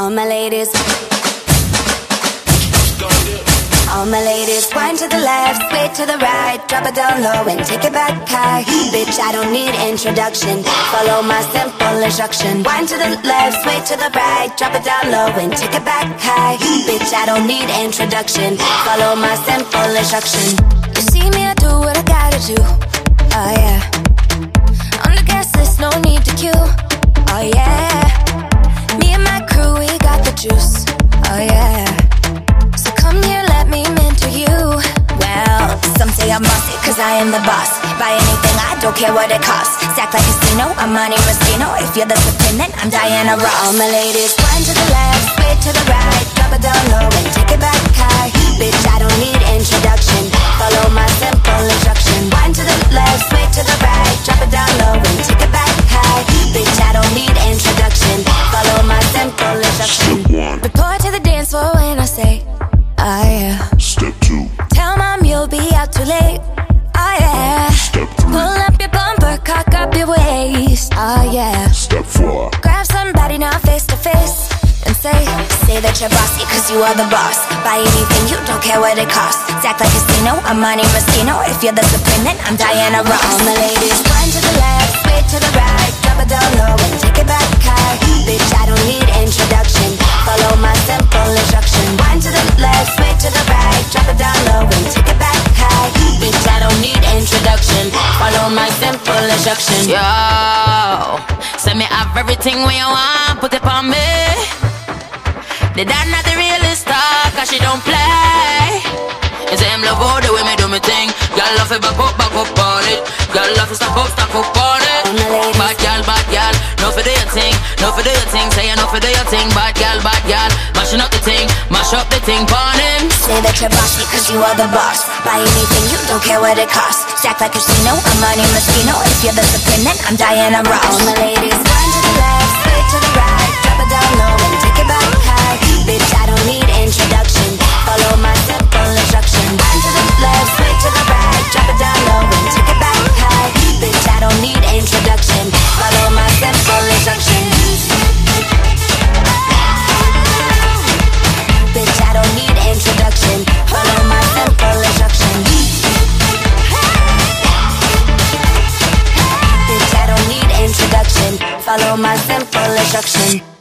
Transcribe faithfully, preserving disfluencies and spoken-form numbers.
All my ladies, all my ladies, wind to the left, sway to the right, drop it down low and take it back high. Bitch, I don't need introduction, follow my simple instruction. Wind to the left, sway to the right, drop it down low and take it back high. Bitch, I don't need introduction, follow my simple instruction. You see me, I do what I gotta do, oh yeah. On the gas list, no need to queue, oh yeah. Me and my crew, we got the juice, oh yeah. So come here, let me mentor you. Well, some say I'm bossy, cause I am the boss. Buy anything, I don't care what it costs. Stack like casino, I'm Monte Moschino. If you're the supreme, then I'm Diana Ross. All my ladies, wind to the left, sway to the right, drop it down low and take it back high. Bitch, I don't need introduction, follow my simple instruction. Wind to the left, sway to the right, drop it down low and take it back high. Bitch, I don't need introduction, follow my simple instruction. Report to the dance floor when I say, oh yeah. Step two. Tell mom you'll be out too late, oh yeah. Step three. Pull up your bumper, cock up your waist, oh yeah. Step four. Grab somebody now face to face and say, say that you're bossy cause you are the boss. Buy anything, you don't care what it costs. Stack like casino, I'm Monte Moschino. If you're the supreme, then I'm Diana Ross. All my ladies, wind to the left, sway to the right, drop it down low and take it back high. Bitch, I don't need introduction, follow my simple instruction. Wind to the left, sway to the right, drop it down low and take it back high. Bitch, I don't need introduction, follow my simple instruction. Yo, send me have everything when you want, put it on me. The dad not the realest star, cause she don't play. You say him love all the way me do me thing. Y'all love it back up, back up on it. Y'all love it stop up, stop up on it. Bad y'all, bad y'all, no for do your thing, no for do your thing. Say you no for do your thing, bad y'all, bad y'all. Mashing up the thing, mash up the thing, burn him. Say that you're bossy cause you are the boss. Buy anything, you don't care what it costs. Stack like casino, I'm Monte Moschino. If you're the supreme, then I'm Diana Ross. All my ladies, wind to the left, sway to the right, drop it down low and take it back high. Bitch, I don't need introduction, follow my simple instruction. Wind to the left, sway to the right, drop it down low and take it back high. Bitch, I don't need introduction, follow my simple instruction. Bitch, I don't need introduction, follow my simple instruction. Bitch, I don't need introduction, follow my simple instruction.